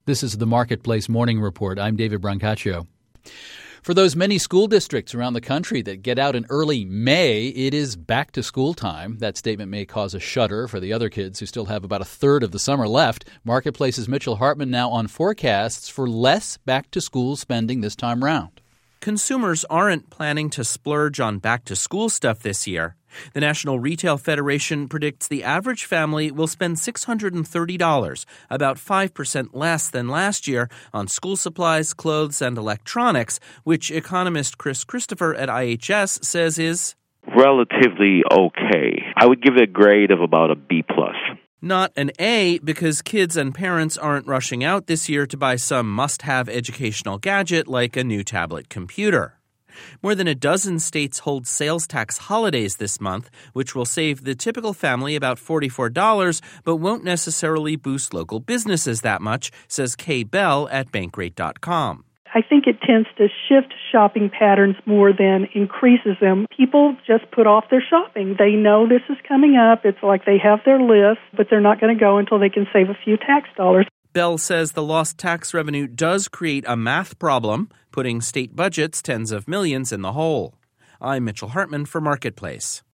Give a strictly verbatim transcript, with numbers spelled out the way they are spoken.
This is the Marketplace Morning Report. I'm David Brancaccio. For those many school districts around the country that get out in early May, it is back to school time. That statement may cause a shudder for the other kids who still have about a third of the summer left. Marketplace's Mitchell Hartman now on forecasts for less back-to-school spending this time round. Consumers aren't planning to splurge on back-to-school stuff this year. The National Retail Federation predicts the average family will spend six hundred thirty dollars, about five percent less than last year, on school supplies, clothes, and electronics, which economist Chris Christopher at I H S says is relatively okay. I would give it a grade of about a B plus. Not an A, because kids and parents aren't rushing out this year to buy some must-have educational gadget like a new tablet computer. More than a dozen states hold sales tax holidays this month, which will save the typical family about forty-four dollars, but won't necessarily boost local businesses that much, says Kay Bell at Bankrate dot com. I think it tends to shift shopping patterns more than increases them. People just put off their shopping. They know this is coming up. It's like they have their list, but they're not going to go until they can save a few tax dollars. Bell says the lost tax revenue does create a math problem, putting state budgets tens of millions in the hole. I'm Mitchell Hartman for Marketplace.